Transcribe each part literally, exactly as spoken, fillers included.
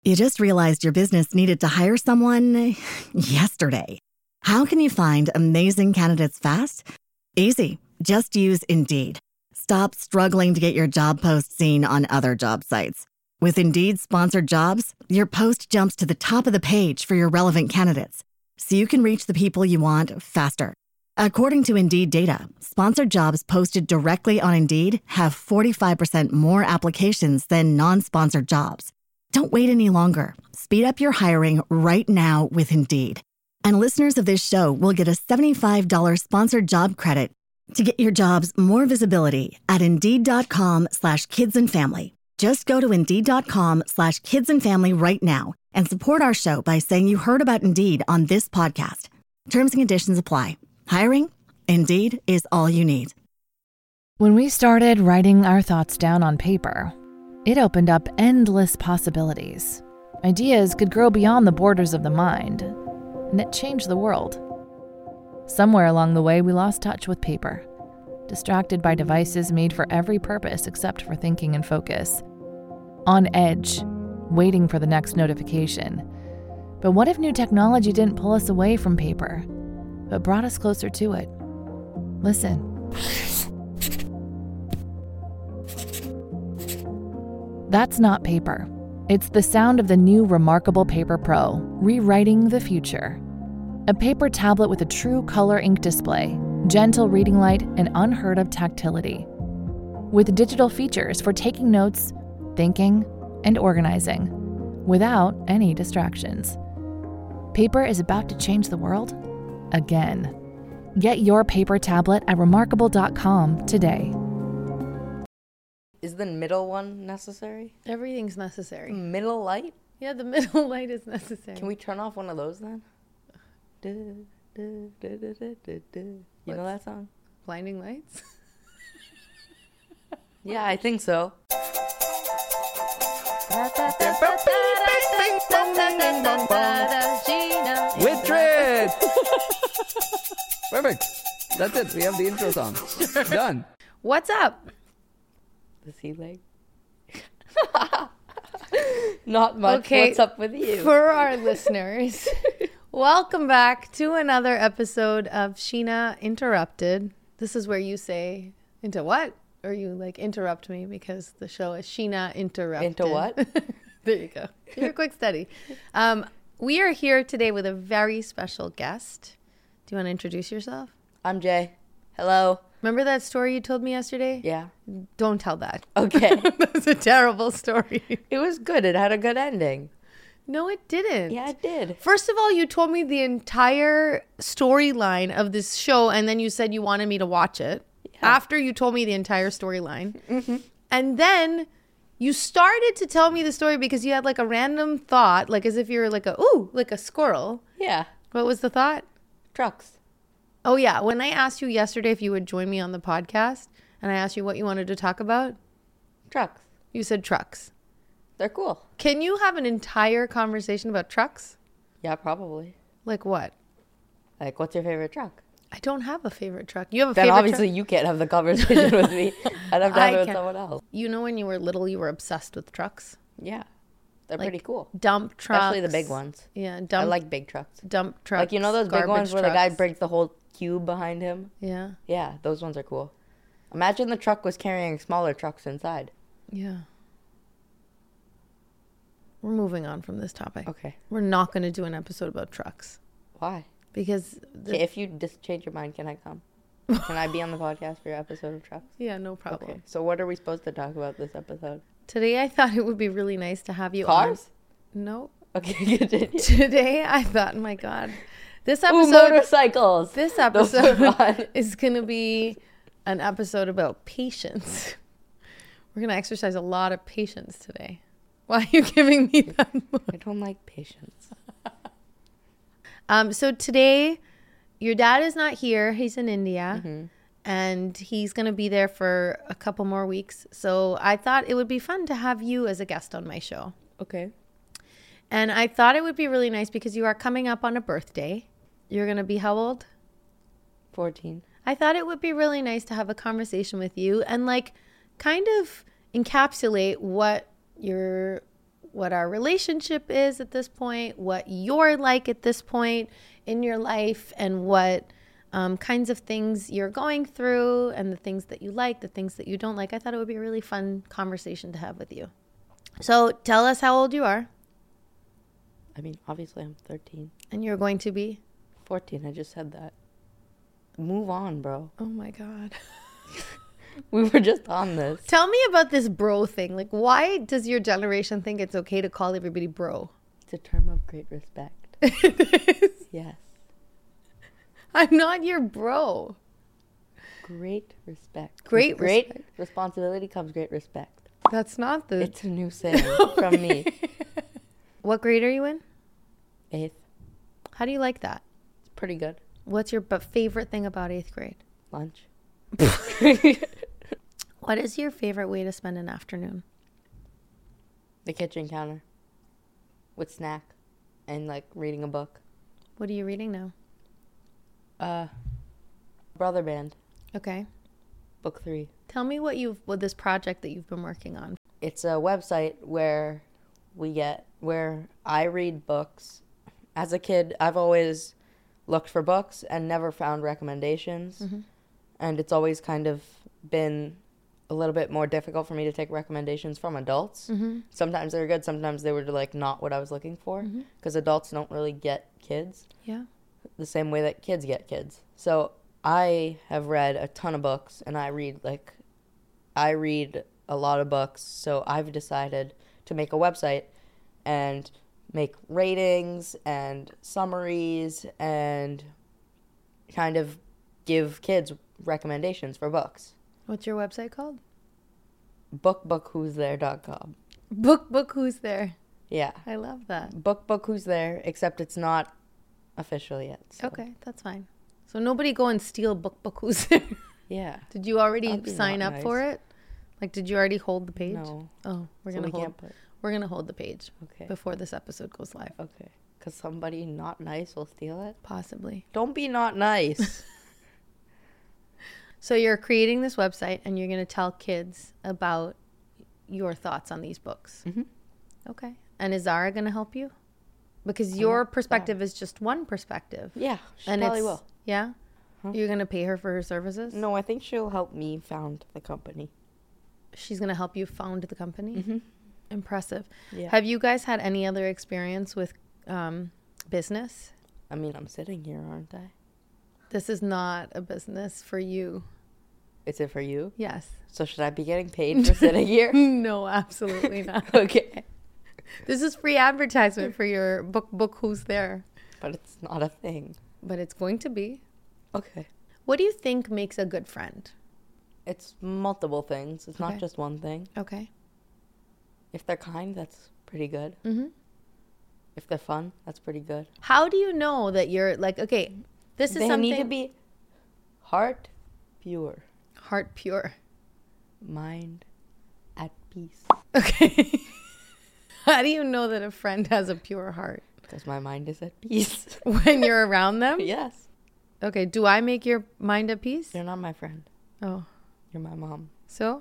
You just realized your business needed to hire someone yesterday. How can you find amazing candidates fast? Easy. Just use Indeed. Stop struggling to get your job post seen on other job sites. With Indeed sponsored jobs, your post jumps to the top of the page for your relevant candidates, so you can reach the people you want faster. According to Indeed data, sponsored jobs posted directly on Indeed have forty-five percent more applications than non-sponsored jobs. Don't wait any longer. Speed up your hiring right now with Indeed. And listeners of this show will get a seventy-five dollars sponsored job credit to get your jobs more visibility at Indeed.com slash kids and family. Just go to Indeed.com slash kids and family right now and support our show by saying you heard about Indeed on this podcast. Terms and conditions apply. Hiring? Indeed is all you need. When we started writing our thoughts down on paper, it opened up endless possibilities. Ideas could grow beyond the borders of the mind, and it changed the world. Somewhere along the way, we lost touch with paper, distracted by devices made for every purpose except for thinking and focus. On edge, waiting for the next notification. But what if new technology didn't pull us away from paper, but brought us closer to it? Listen. That's not paper. It's the sound of the new Remarkable Paper Pro, rewriting the future. A paper tablet with a true color ink display, gentle reading light, and unheard of tactility. With digital features for taking notes, thinking, and organizing, without any distractions. Paper is about to change the world again. Get your paper tablet at remarkable dot com today. Is the middle one necessary? Everything's necessary. Middle light? Yeah, the middle light is necessary. Can we turn off one of those then? Du, du, du, du, du, du, du. You What's know that song? Blinding Lights? Yeah, I think so. With Trid! Perfect. That's it. We have the intro song. Done. What's up? The sea leg. Not much. Okay, What's up with you? For our listeners, welcome back to another episode of Sheena Interrupted. This is where you say, into what? Or you like interrupt me because the show is Sheena Interrupted. Into what? There you go. You're a quick study. Um, we are here today with a very special guest. Do you want to introduce yourself? I'm Jay. Hello. Remember that story you told me yesterday? Yeah. Don't tell that. Okay. That's a terrible story. It was good. It had a good ending. No, it didn't. Yeah, it did. First of all, you told me the entire storyline of this show, and then you said you wanted me to watch it. Yeah. After you told me the entire storyline. Mm-hmm. And then you started to tell me the story because you had like a random thought, like as if you were like a, ooh, like a squirrel. Yeah. What was the thought? Trucks. Oh, yeah. When I asked you yesterday if you would join me on the podcast, and I asked you what you wanted to talk about, Trucks. you said trucks. They're cool. Can you have an entire conversation about trucks? Yeah, probably. Like what? Like, what's your favorite truck? I don't have a favorite truck. You have a then favorite obviously truck? you can't have the conversation with me. I'd have to have I it with can. someone else. You know when you were little, you were obsessed with trucks? Yeah. They're Like, pretty cool. Dump trucks. Especially the big ones. Yeah, dump. I like big trucks. dump trucks. Like, you know those big ones where trucks. the guy breaks the whole cube behind him? Yeah, Yeah, those ones are cool. Imagine the truck was carrying smaller trucks inside. yeah. We're moving on from this topic. Okay. We're not going to do an episode about trucks Why? because the, Okay, if you just change your mind, can I come? Can I be on the podcast for your episode of trucks? yeah, no problem. Okay. So what are we supposed to talk about this episode? Today I thought it would be really nice to have you Cars? on. No. Okay, continue. Today I thought, my God, this Ooh, episode motorcycles. this Those are episode fun. is going to be an episode about patience. We're going to exercise a lot of patience today. Why are you giving me that look? I don't like patience. Um, so today, your dad is not here. He's in India. Mm-hmm. And he's going to be there for a couple more weeks. So I thought it would be fun to have you as a guest on my show. Okay. And I thought it would be really nice because you are coming up on a birthday. You're going to be how old? fourteen. I thought it would be really nice to have a conversation with you and like kind of encapsulate what your what our relationship is at this point, what you're like at this point in your life, and what um, kinds of things you're going through, and the things that you like, the things that you don't like. I thought it would be a really fun conversation to have with you. So tell us how old you are. I mean, obviously I'm thirteen. And you're going to be? fourteen, I just said that. Move on, bro. Oh my God. We were just on this. Tell me about this bro thing. Like, why does your generation think it's okay to call everybody bro? It's a term of great respect. It is. Yes. I'm not your bro. Great respect. Great With great respect. responsibility comes great respect. That's not the... It's a new saying from me. What grade are you in? Eighth. How do you like that? It's pretty good. What's your b- favorite thing about eighth grade? Lunch. What is your favorite way to spend an afternoon? The kitchen counter. With snack. And like reading a book. What are you reading now? Uh, Brother Band. Okay. Book three. Tell me what you've, what this project that you've been working on. It's a website where we get, where I read books. As a kid, I've always looked for books and never found recommendations. Mm-hmm. And it's always kind of been a little bit more difficult for me to take recommendations from adults. Mm-hmm. Sometimes they were good, sometimes they were like not what I was looking for. Because adults don't really get kids Yeah. the same way that kids get kids. So I have read a ton of books, and I read like, I read a lot of books. So I've decided to make a website and make ratings and summaries and kind of give kids recommendations for books. What's your website called? book book who's there dot com. Book Book Who's There. Yeah. I love that. Book book who's there, except it's not official yet. So. Okay, that's fine. So nobody go and steal Book Book Who's There. Yeah. Did you already That'd be sign not up for nice. it? Like, did you already hold the page? No. Oh, we're So gonna we hold. can't put. We're gonna hold the page Okay. before this episode goes live. Okay. Because somebody not nice will steal it. Possibly. Don't be not nice. So you're creating this website, and you're gonna tell kids about your thoughts on these books. Mhm. Okay. And is Zara gonna help you? Because I'm your not perspective is just one perspective. Yeah. She And probably it's, will. Yeah. Huh? You're gonna pay her for her services. No, I think she'll help me found the company. She's gonna help you found the company. Mm-hmm. Impressive. Yeah. Have you guys had any other experience with um, business? I mean, I'm sitting here, aren't I? This is not a business for you. Is it for you? Yes. So should I be getting paid for sitting here? No, absolutely not. Okay. This is free advertisement for your book, Book Who's There. But it's not a thing. But it's going to be. Okay. What do you think makes a good friend? It's multiple things. It's Okay. not just one thing. Okay. If they're kind, that's pretty good. Mm-hmm. If they're fun, that's pretty good. How do you know that you're like, okay, this is They something. need to be heart pure, heart pure. mind at peace. Okay. How do you know that a friend has a pure heart? Because my mind is at peace. When you're around them? Yes. Okay. Do I make your mind at peace? You're not my friend. Oh. You're my mom. So?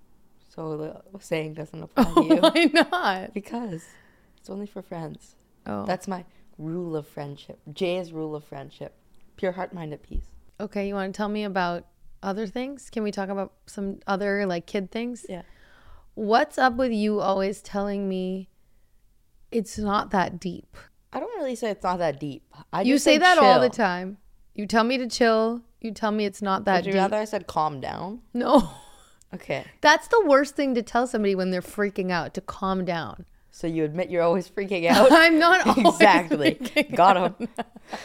So the saying doesn't apply to you. Why not? Because it's only for friends. Oh. That's my rule of friendship. Jay's rule of friendship. Pure heart, mind at peace. Okay. You want to tell me about other things? Can we talk about some other like kid things? Yeah. What's up with you always telling me it's not that deep? I don't really say it's not that deep. I You just say said that all the chill. time. You tell me to chill. You tell me it's not that Would you deep. rather I said calm down? No. Okay. That's the worst thing to tell somebody when they're freaking out, to calm down. So you admit you're always freaking out? I'm not always Exactly. freaking Got out. him.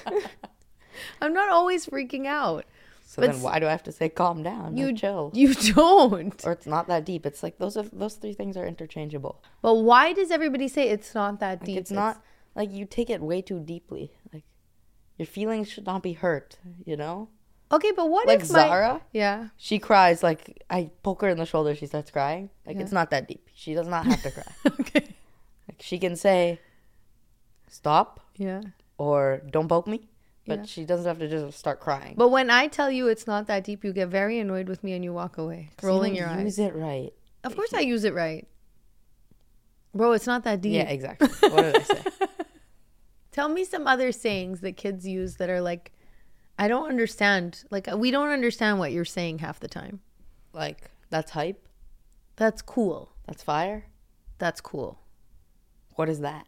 I'm not always freaking out. So But then why do I have to say calm down You or chill? You don't. Or it's not that deep. It's like those are, those three things are interchangeable. But why does everybody say it's not that Like deep? it's not like you take it way too deeply. Like your feelings should not be hurt, you know? Okay, but what Like if my... Zara, Yeah. she cries like I poke her in the shoulder, she starts crying. Like Yeah. it's not that deep. She does not have to cry. Okay. Like she can say stop Yeah. or don't poke me, but Yeah. she doesn't have to just start crying. But when I tell you it's not that deep, you get very annoyed with me and you walk away, 'Cause you rolling don't your eyes. use it right. Of course I use it right. Bro, it's not that deep. Yeah, exactly. What did I say? Tell me some other sayings that kids use that are like, I don't understand. Like, we don't understand what you're saying half the time. Like, that's hype? That's cool. That's fire? That's cool. What is that?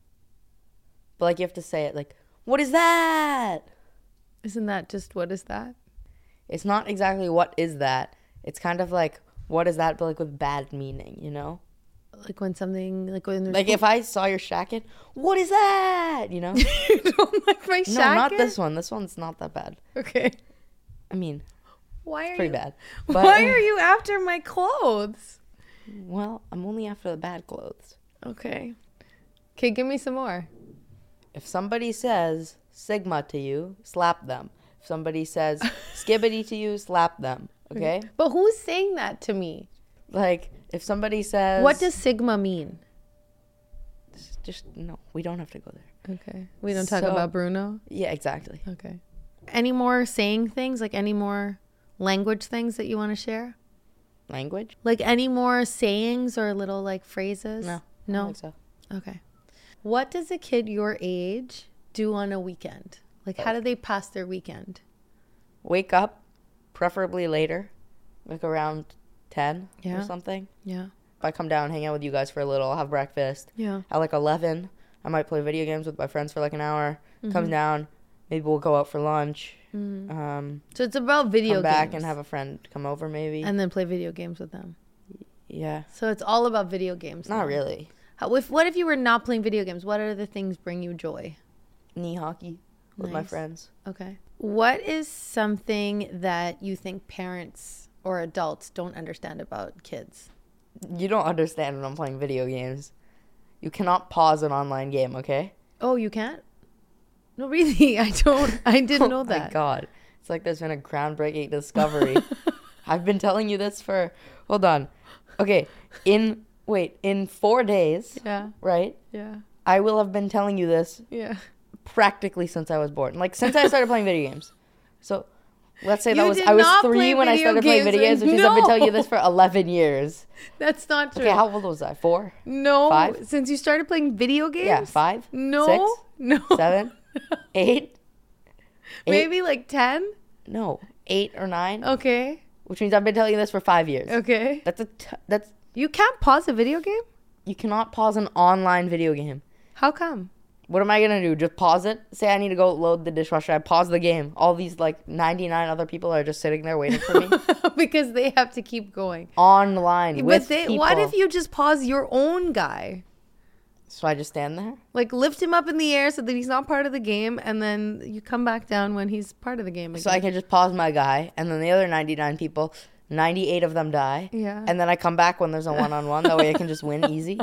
But, like, you have to say it like, what is that? Isn't that just, what is that? It's not exactly what is that. It's kind of like, what is that, but, like, with bad meaning, you know? Like when something, like when there's... Like, if I saw your shacket, what is that? You know? You don't like my shacket? No, not this one. This one's not that bad. Okay. I mean, Why are pretty you... bad. But, Why are you after my clothes? Well, I'm only after the bad clothes. Okay. Okay, give me some more. If somebody says Sigma to you, slap them. If somebody says skibbity to you, slap them. Okay? But who's saying that to me? Like, if somebody says... What does Sigma mean? Just, no, we don't have to go there. Okay. We don't talk So- about Bruno? Yeah, exactly. Okay. Any more saying things? Like any more language things that you want to share? Language? Like any more sayings or little like phrases? No. I No? don't think so. Okay. What does a kid your age do on a weekend? Like how do they pass their weekend? Wake up, preferably later, like around ten Yeah. or something. Yeah. If I come down, hang out with you guys for a little, have breakfast. Yeah. At like eleven, I might play video games with my friends for like an hour. Mm-hmm. Comes down, maybe we'll go out for lunch. Um, So it's about video come games. back and have a friend come over maybe. and then play video games with them. Yeah. So it's all about video games. Not now. really. How, if, what if you were not playing video games? What other things bring you joy? Knee hockey with my Nice. friends. Okay. What is something that you think parents or adults don't understand about kids? You don't understand when I'm playing video games. You cannot pause an online game, okay? Oh, you can't? No, really. I don't. I didn't know Oh my that. God. It's like there's been a groundbreaking discovery. I've been telling you this for, hold on. Okay, in, wait, in four days, Yeah. right? Yeah. I will have been telling you this Yeah. practically since I was born. Like, since I started playing video games. So, let's say that You was, did I was not three play when I video started playing games video games, and- which means I've been telling you No. this for eleven years. That's not true. Okay, how old was I? Four? No. Five? Since you started playing video games? Yeah, five? No. Six? No. Seven? Eight? Eight? Maybe like ten? No, eight or nine, Okay. which means I've been telling you this for five years. Okay. That's a t- that's You can't pause a video game? you cannot pause an online video game. How come? What am I gonna do? Just pause it? Say I need to go load the dishwasher. I pause the game. All these like ninety-nine other people are just sitting there waiting for me Because they have to keep going. online But with they, people. what if you just pause your own guy? So I just stand there. Like lift him up in the air so that he's not part of the game, and then you come back down when he's part of the game again. So I can just pause my guy, and then the other ninety-nine people, ninety-eight of them die. Yeah. And then I come back when there's a one-on-one. That way I can just win easy.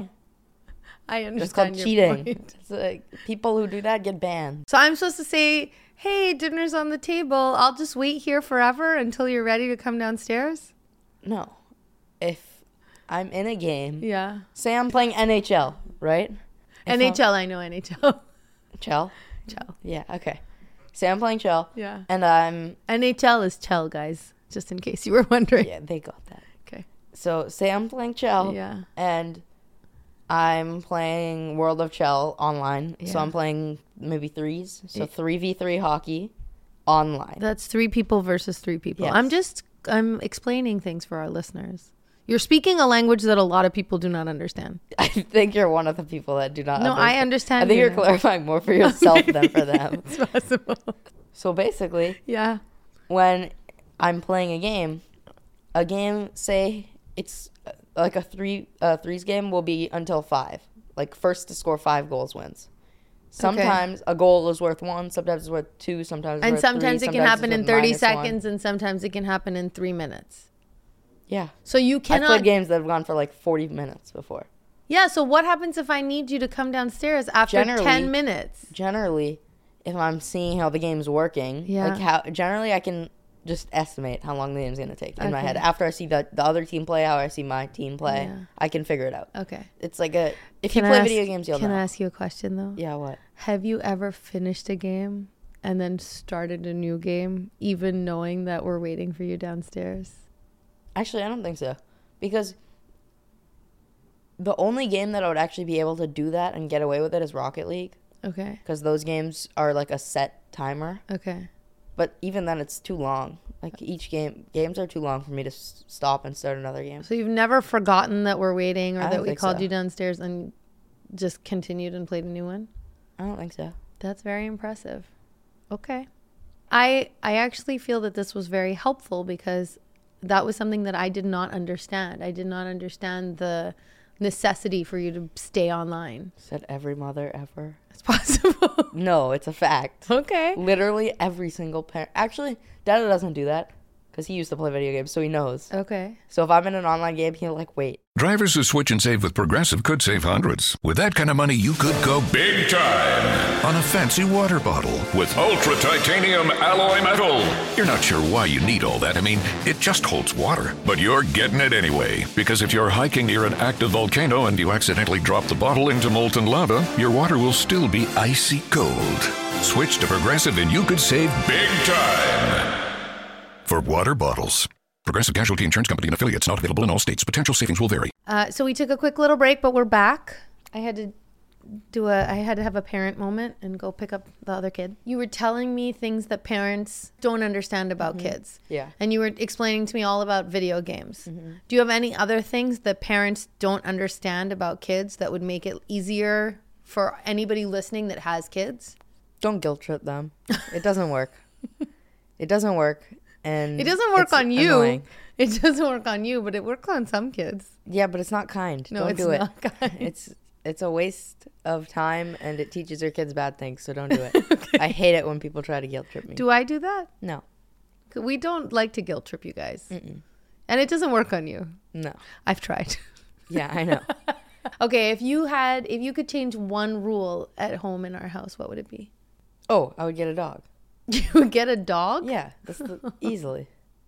I It's called understand your cheating. point. It's like people who do that get banned. So I'm supposed to say, "Hey, dinner's on the table. I'll just wait here forever until you're ready to come downstairs." No. If I'm in a game, Yeah. say I'm playing N H L, right? If N H L, I know N H L. I'm- Chell? Chell. Yeah, okay. Say I'm playing Chell. Yeah. And I'm, N H L is Chell, guys. Just in case you were wondering. yeah, they got that. Okay. So say I'm playing Chell. Yeah. And I'm playing World of Chell online. So Yeah. I'm playing maybe threes. So Yeah. three v three hockey online. That's three people versus three people. Yes. I'm just I'm explaining things for our listeners. You're speaking a language that a lot of people do not understand. I think you're one of the people that do not No, I understand I think you you're now. clarifying more for yourself than for them. It's possible. So basically, Yeah. when I'm playing a game, a game, say it's uh, like a three uh, threes game will be until five. Like first to score five goals wins. Sometimes a goal is worth one, sometimes it's worth two, sometimes it's And worth sometimes three, it can sometimes happen it's in worth thirty minus one. seconds and sometimes it can happen in three minutes. Yeah. So you I've cannot played games that have gone for like forty minutes before. Yeah, so what happens if I need you to come downstairs after Generally- ten minutes? Generally, if I'm seeing how the game's working, Yeah. like how generally I can just estimate how long the game's gonna take in my Okay. head. After I see the the other team play, how I see my team play, Yeah. I can figure it out. Okay. It's like a if Can you I play ask- video games, you'll Can know. I ask you a question though? Yeah, what? Have you ever finished a game and then started a new game even knowing that we're waiting for you downstairs? Actually, I don't think so. Because The only game that I would actually be able to do that and get away with it is Rocket League. Okay. Because those games are like a set timer. Okay. But even then, it's too long. Like each game, games are too long for me to s- stop and start another game. So you've never forgotten that we're waiting or I that don't we think called so. you downstairs and just continued and played a new one? I don't think so. That's very impressive. Okay. I I actually feel that this was very helpful because that was something that I did not understand. I did not understand the necessity for you to stay online. Said every mother ever. It's possible. No, it's a fact. Okay. Literally every single parent. Actually, Dada doesn't do that because he used to play video games, so he knows. Okay. So if I'm in an online game, he'll like wait. Drivers who switch and save with Progressive could save hundreds. With that kind of money, you could go big time on a fancy water bottle with ultra titanium alloy metal. You're not sure why you need all that. I mean, it just holds water. But you're getting it anyway. Because if you're hiking near an active volcano and you accidentally drop the bottle into molten lava, your water will still be icy cold. Switch to Progressive and you could save big time. For water bottles. Progressive Casualty Insurance Company and affiliates, not available in all states. Potential savings will vary. Uh, so we took a quick little break, but we're back. I had to do a, I had to have a parent moment and go pick up the other kid. You were telling me things that parents don't understand about kids. Yeah. And you were explaining to me all about video games. Do you have any other things that parents don't understand about kids that would make it easier for anybody listening that has kids? Don't guilt trip them. It doesn't work. It doesn't work. And It doesn't work it's on you. annoying. It doesn't work on you, but it works on some kids. Yeah, but it's not kind. No, don't it's do it. not kind. It's it's a waste of time and it teaches your kids bad things, so don't do it. I hate it when people try to guilt trip me. Do I do that? No. We don't like to guilt trip you guys. Mm-mm. And it doesn't work on you. No. I've tried. Yeah, I know. Okay, if you had, if you could change one rule at home in our house, what would it be? Oh, I would get a dog. You would get a dog? Yeah, that's the, easily.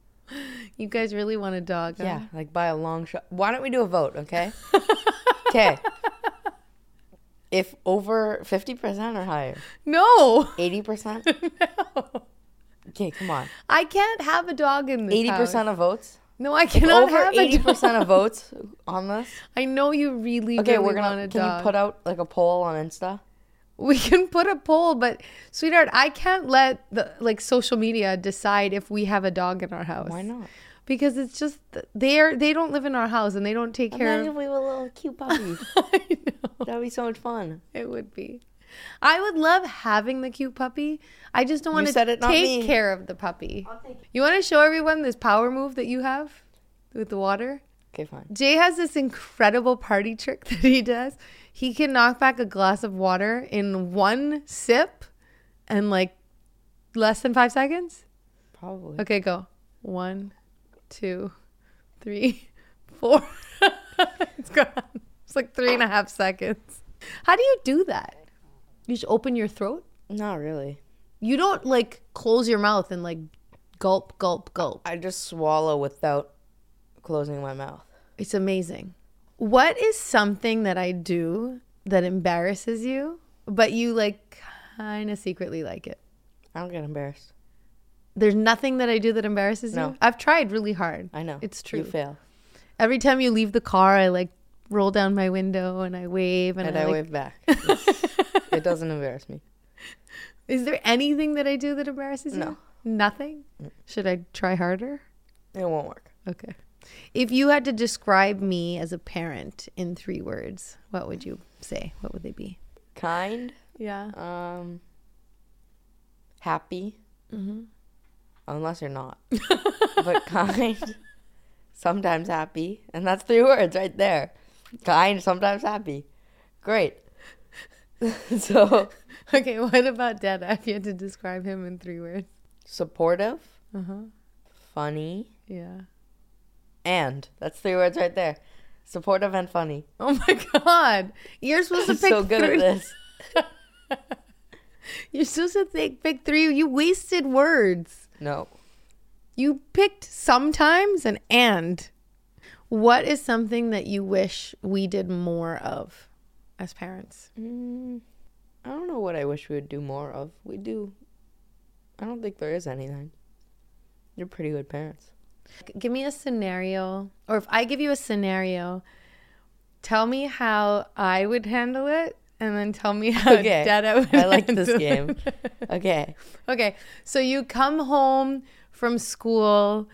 You guys really want a dog, huh? Yeah, like by a long shot. Why don't we do a vote, okay? Okay. If over fifty percent or higher? No. eighty percent? No. Okay, come on. I can't have a dog in this eighty percent house. of votes? No, I cannot Over have a eighty percent dog. of votes on this? I know you really, Okay, really we're want gonna. a Can dog. you put out like a poll on Insta? We can put a poll, but sweetheart, I can't let the like social media decide if we have a dog in our house. Why not? Because it's just they're they don't live in our house and they don't take care Imagine of. if we were a little cute puppy. I know. That would be so much fun. It would be. I would love having the cute puppy. I just don't want to said it, not take me. care of the puppy. You want to show everyone this power move that you have with the water? Okay, fine. Jay has this incredible party trick that he does. He can knock back a glass of water in one sip and like less than five seconds. Probably. Okay, go. One, two, three, four. It's gone. It's like three and a half seconds. How do you do that? You just open your throat? Not really. You don't like close your mouth and like gulp, gulp, gulp. I just swallow without closing my mouth. It's amazing. What is something that I do that embarrasses you, but you like kind of secretly like it? I don't get embarrassed. There's nothing that I do that embarrasses No. you? I've tried really hard. I know. It's true. You fail. Every time you leave the car, I like roll down my window and I wave and, And I, I like, wave back. It's- it doesn't embarrass me. Is there anything that I do that embarrasses you? No. Nothing? Should I try harder? It won't work. Okay. If you had to describe me as a parent in three words, what would you say? What would they be? Kind. Yeah. Um. Happy. Mm-hmm. Unless you're not. But kind. Sometimes happy. And that's three words right there. Kind, sometimes happy. Great. So. Okay, what about Dad? If you had to describe him in three words. Supportive. Uh-huh. Funny. Yeah. And. That's three words right there. Supportive and funny. Oh my God. You're supposed to I'm pick so good three. at this. You're supposed to think, pick three. You wasted words. No. You picked sometimes and and. What is something that you wish we did more of as parents? Mm, I don't know what I wish we would do more of. We do. I don't think there is anything. You're pretty good parents. Give me a scenario, or if I give you a scenario Tell me how I would handle it, and then tell me how Okay. Dada would I like handle this it. game. Okay. Okay, so you come home from school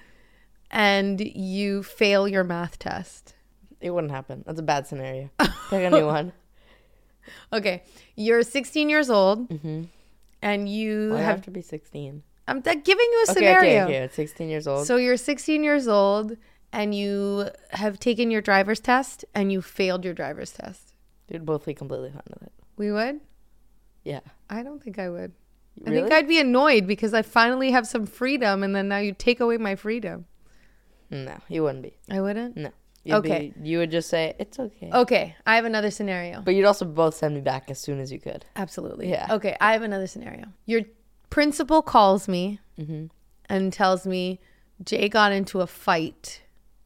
and you fail your math test. It wouldn't happen. That's a bad scenario. Pick a new one. Okay, you're sixteen years old, and you Why have. have to be sixteen? I'm th- giving you a Okay, scenario. okay, okay. It's sixteen years old. So you're sixteen years old, and you have taken your driver's test, and you failed your driver's test. You'd both be completely fine with it. We would? Yeah. I don't think I would. I Really? think I'd be annoyed because I finally have some freedom, and then now you take away my freedom. No, you wouldn't be. I wouldn't? No. You'd Okay. Be, you would just say, it's okay. Okay, I have another scenario. But you'd also both send me back as soon as you could. Absolutely. Yeah. Okay, I have another scenario. Your principal calls me Mm-hmm. and tells me Jay got into a fight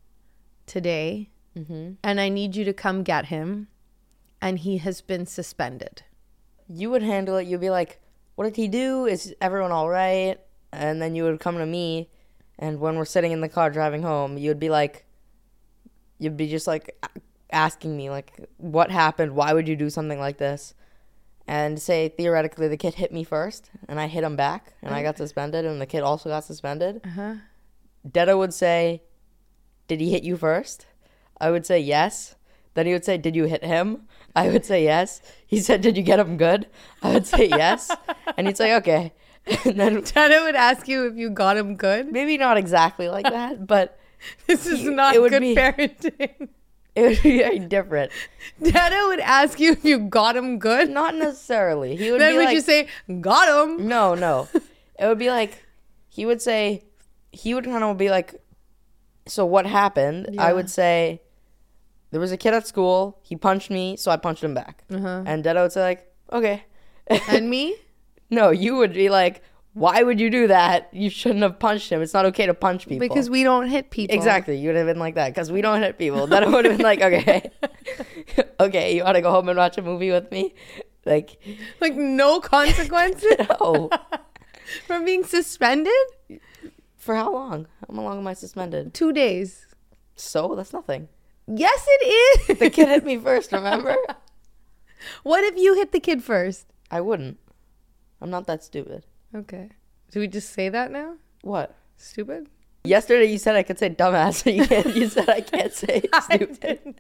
today, Mm-hmm. and I need you to come get him, and he has been suspended. You would handle it. You'd be like, what did he do? Is everyone all right? And then you would come to me, and when we're sitting in the car driving home, you'd be like, you'd be just like a- asking me, like, what happened? Why would you do something like this? And say, theoretically, the kid hit me first, and I hit him back, and I got suspended, and the kid also got suspended. Uh-huh. Detta would say, did he hit you first? I would say yes. Then he would say, did you hit him? I would say yes. He said, did you get him good? I would say yes. And he'd say, okay. And then Dada would ask you if you got him good. maybe not exactly like that, but This is You- not it would good be- parenting. it would be very different. Dada would ask you if you got him good. Not necessarily. He would Then be would like, you say, got him? no, no. It would be like, he would say, he would kind of be like, so what happened? Yeah. I would say, there was a kid at school. He punched me, so I punched him back. Uh-huh. And Detta would say like, okay. And me? No, you would be like, why would you do that? You shouldn't have punched him. It's not okay to punch people. Because we don't hit people. Exactly. You would have been like that because we don't hit people. Then I would have been like, okay, okay, you want to go home and watch a movie with me? Like, Like no consequences no. from being suspended? For how long? How long am I suspended? Two days. So that's nothing. Yes, it is. The kid hit me first, remember? What if you hit the kid first? I wouldn't. I'm not that stupid. Okay. Do we just say that now? What? Stupid? Yesterday you said I could say dumbass, but you can't. You said I can't say stupid.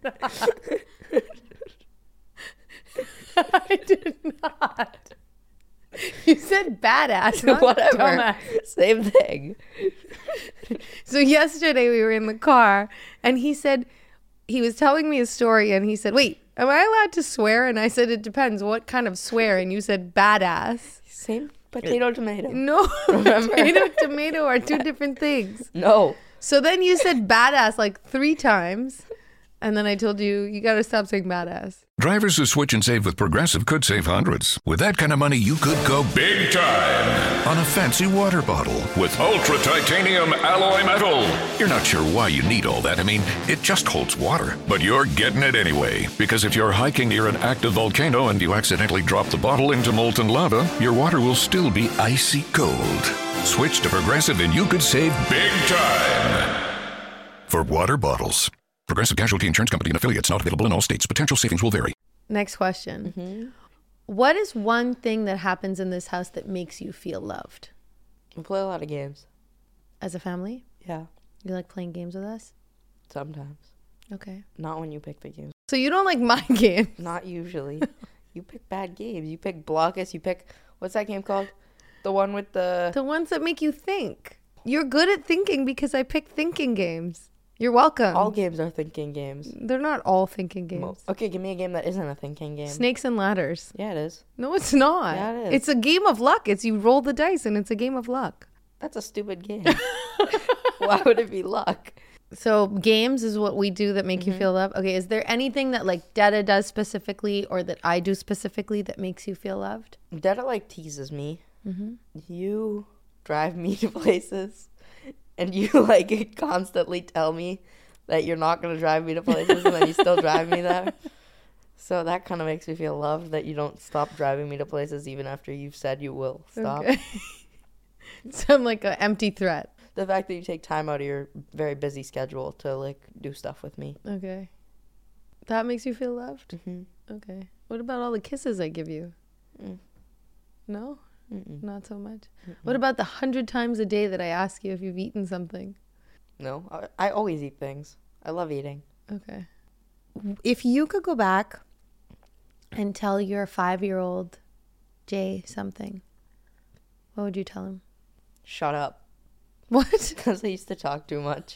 I did not. You said badass, not Whatever. dumbass. Same thing. So yesterday we were in the car and he said, he was telling me a story and he said, wait, am I allowed to swear? And I said, it depends. What kind of swear? And you said badass. Same potato tomato. No, Remember? potato, tomato are two different things. No. So then you said badass like three times. And then I told you, you got to stop saying badass. Drivers who switch and save with Progressive could save hundreds. With that kind of money, you could go big time on a fancy water bottle with ultra titanium alloy metal. You're not sure why you need all that. I mean, it just holds water. But you're getting it anyway. Because if you're hiking near an active volcano and you accidentally drop the bottle into molten lava, your water will still be icy cold. Switch to Progressive and you could save big time. For water bottles. Progressive Casualty Insurance Company and affiliates, not available in all states. Potential savings will vary. Next question. What is one thing that happens in this house that makes you feel loved? We play a lot of games. As a family? Yeah. You like playing games with us? Sometimes. Okay. Not when you pick the games. So you don't like my game? Not usually. You pick bad games. You pick Blockus. You pick, what's that game called? The one with the... The ones that make you think. You're good at thinking because I pick thinking games. You're welcome. All games are thinking games. They're not all thinking games. Most. Okay, give me a game that isn't a thinking game. Snakes and ladders. Yeah, it is. No, it's not. Yeah, it is. It's a game of luck. It's you roll the dice and it's a game of luck. That's a stupid game. Why would it be luck? So games is what we do that make Mm-hmm. you feel loved. Okay, is there anything that like Dada does specifically or that I do specifically that makes you feel loved? Dada like teases me. Mm-hmm. You drive me to places, and you like constantly tell me that you're not gonna drive me to places, and then you still drive me there. So that kind of makes me feel loved that you don't stop driving me to places even after you've said you will stop. Okay. So I'm like an empty threat. The fact that you take time out of your very busy schedule to like do stuff with me. Okay. That makes you feel loved? Mm-hmm. Okay. What about all the kisses I give you? Mm. No? Mm-mm. Not so much. Mm-mm. What about the hundred times a day that I ask you if you've eaten something? No, I, I always eat things. I love eating. Okay. If you could go back and tell your five-year-old Jay something, what would you tell him? Shut up. What? Because I used to talk too much.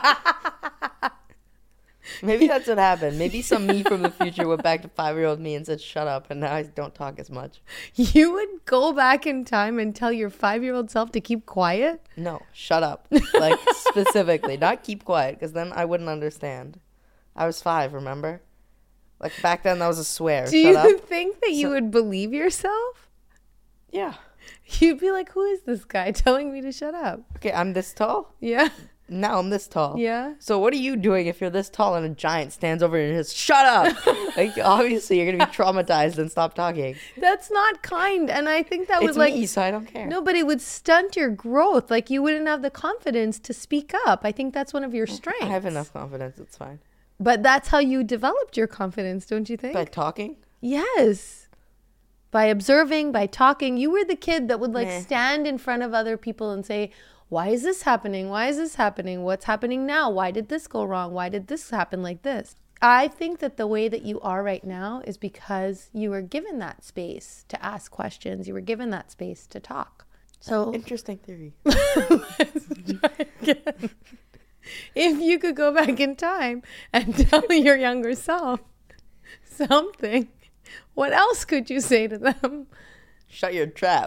Maybe that's what happened. Maybe some me from the future went back to five-year-old me and said, shut up, and now I don't talk as much. You would go back in time and tell your five-year-old self to keep quiet? No, shut up. Like, specifically. Not keep quiet, because then I wouldn't understand. I was five, remember? Like, back then, that was a swear. Do shut you up. think that you So- would believe yourself? Yeah. You'd be like, who is this guy telling me to shut up? Okay, I'm this tall. Yeah. Now I'm this tall. Yeah. So what are you doing if you're this tall and a giant stands over you and says, shut up? Like, obviously, you're going to be traumatized and stop talking. That's not kind. And I think that It's would like... me, so I don't care. No, but it would stunt your growth. Like you wouldn't have the confidence to speak up. I think that's one of your strengths. I have enough confidence. It's fine. But that's how you developed your confidence, don't you think? By talking? Yes. By observing, by talking. You were the kid that would like Meh. stand in front of other people and say, why is this happening? Why is this happening? What's happening now? Why did this go wrong? Why did this happen like this? I think that the way that you are right now is because you were given that space to ask questions. You were given that space to talk. So Interesting theory. let's try again. If you could go back in time and tell your younger self something, what else could you say to them? Shut your trap.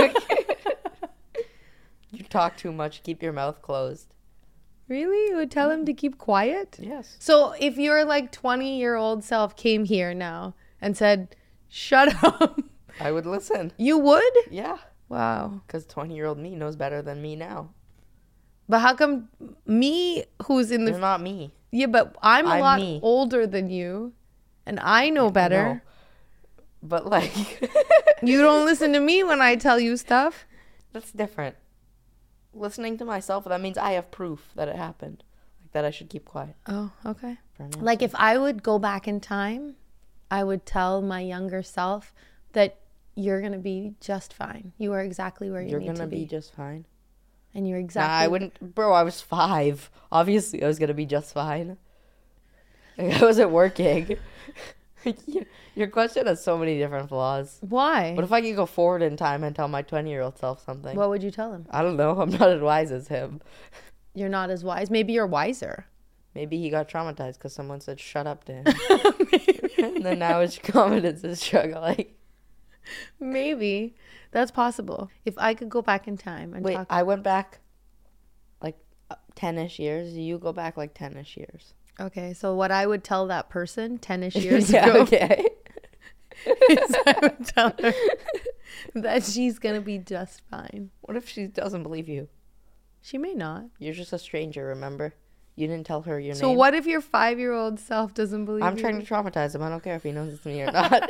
You talk too much. Keep your mouth closed. Really? You would tell him to keep quiet? Yes. So if your like twenty year old self came here now and said, shut up, I would listen. you would? Yeah. Wow. Because twenty-year-old me knows better than me now. But how come me, who's in They're the... not me. Yeah, but I'm a I'm lot me. older than you and I know better. No. But, like... You don't listen to me when I tell you stuff. That's different. Listening to myself, that means I have proof that it happened. Like, that I should keep quiet. Oh, okay. For an Like if I would go back in time, I would tell my younger self that you're going to be just fine. You are exactly where you You're need gonna to be be. just fine. And you're Nah, exactly... I wouldn't. Bro, I was five. Obviously, I was gonna be just fine. Like, I wasn't working. Your- Your question has so many different flaws. Why? What if I could go forward in time and tell my twenty-year-old self something? What would you tell him? I don't know. I'm not as wise as him. You're not as wise. Maybe you're wiser. Maybe he got traumatized because someone said "shut up" to him, and then now his confidence is struggling. Maybe. That's possible. If I could go back in time and Wait, talk... I went back like uh, ten-ish years. You go back like ten-ish years. Okay, so what I would tell that person ten-ish years Yeah, ago okay. is I would tell her that she's going to be just fine. What if she doesn't believe you? She may not. You're just a stranger, remember? You didn't tell her your So name. what if your five-year-old self doesn't believe I'm you? trying to traumatize him. I don't care if he knows it's me or not.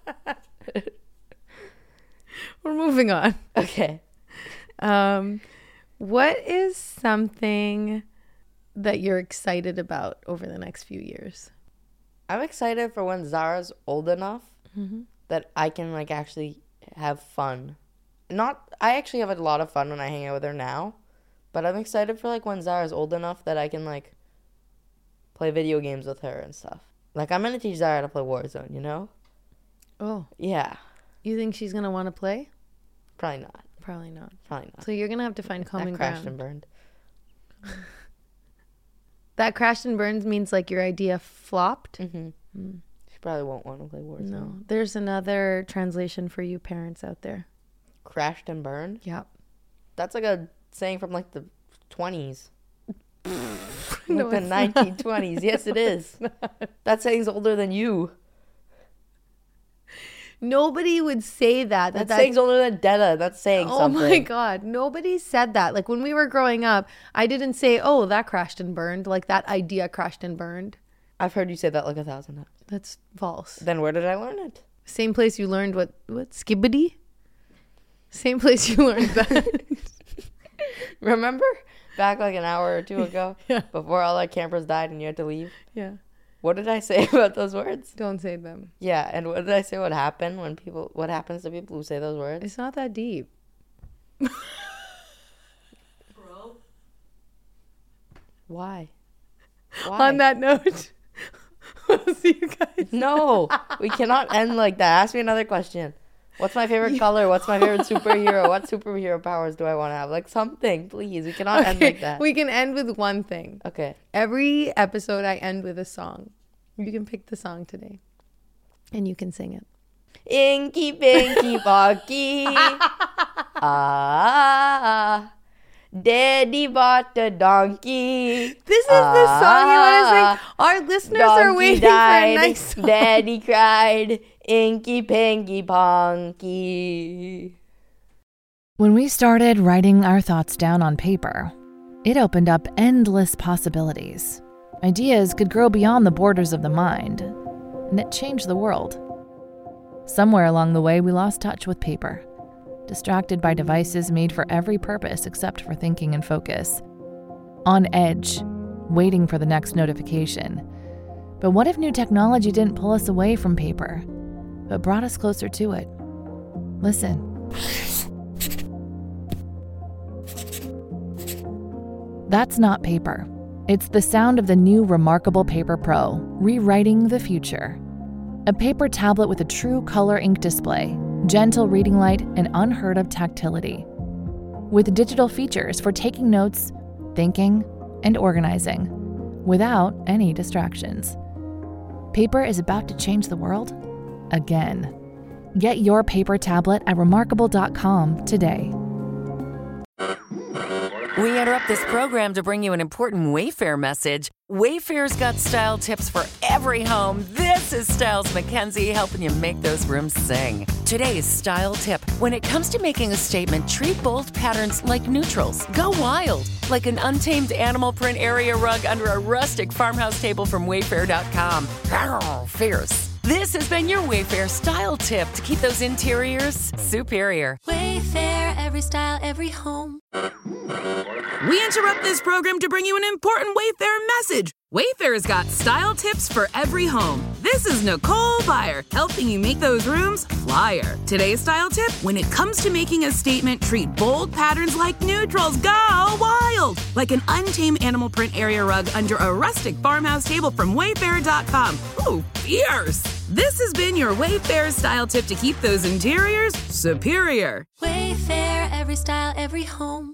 We're moving on. Okay. Um, what is something that you're excited about over the next few years? I'm excited for when Zara's old enough that I can like actually have fun. Not, I actually have a lot of fun when I hang out with her now, but I'm excited for like when Zara's old enough that I can like play video games with her and stuff. Like I'm gonna teach Zara to play Warzone, you know? Oh, Yeah, you think she's going to want to play? probably not. Probably not. Probably not. So you're going to have to find common That crashed ground. and burned. That crashed and burned means like your idea flopped? Mm-hmm. She probably won't want to play Warzone. No. There's another translation for you parents out there. Crashed and burned? Yep. That's like a saying from like the twenties. No, Like the it's nineteen twenties. Yes, it is. That saying's older than you. Nobody would say that. That, That, saying's older than Detta. That's saying Oh something. my God. Nobody said that. Like when we were growing up, I didn't say, oh, that crashed and burned. Like that idea crashed and burned. I've heard you say that like a thousand times. That's false. Then where did I learn it? Same place you learned what, what, skibbity? Same place you learned that. Remember? Back like an hour or two ago? Yeah. Before all our campers died and you had to leave? Yeah. What did I say about those words? Don't say them. Yeah, and what did I say? What happened when people? What happens to people who say those words? It's not that deep. Bro. Why? Why? On that note, we'll see you guys. No, we cannot end like that. Ask me another question. What's my favorite color? What's my favorite superhero? What superhero powers do I want to have? Like something, please. We cannot Okay, end like that. we can end with one thing. Okay. Every episode, I end with a song. You can pick the song today, and you can sing it. Inky Pinky Pocky. Ah. Daddy bought a donkey. This is the song you want to sing. Our listeners are Donkey waiting died, for a nice song. Daddy cried. Inky Pinky Ponky. When we started writing our thoughts down on paper, it opened up endless possibilities. Ideas could grow beyond the borders of the mind, and it changed the world. Somewhere along the way, we lost touch with paper, distracted by devices made for every purpose except for thinking and focus. On edge, waiting for the next notification. But what if new technology didn't pull us away from paper, but brought us closer to it? Listen. That's not paper. It's the sound of the new Remarkable Paper Pro, rewriting the future. A paper tablet with a true color ink display, gentle reading light, and unheard of tactility. With digital features for taking notes, thinking, and organizing, without any distractions. Paper is about to change the world again. Get your paper tablet at remarkable dot com today. We interrupt this program to bring you an important Wayfair message. Wayfair's got style tips for every home. This is Styles Mackenzie helping you make those rooms sing. Today's style tip. When it comes to making a statement, treat bold patterns like neutrals. Go wild, like an untamed animal print area rug under a rustic farmhouse table from wayfair dot com. Arr, fierce. This has been your Wayfair style tip to keep those interiors superior. Wayfair, every style, every home. We interrupt this program to bring you an important Wayfair message. Wayfair's got style tips for every home. This is Nicole Byer, helping you make those rooms flyer. Today's style tip, when it comes to making a statement, treat bold patterns like neutrals. Go wild! Like an untamed animal print area rug under a rustic farmhouse table from wayfair dot com. Ooh, fierce! This has been your Wayfair style tip to keep those interiors superior. Wayfair, every style, every home.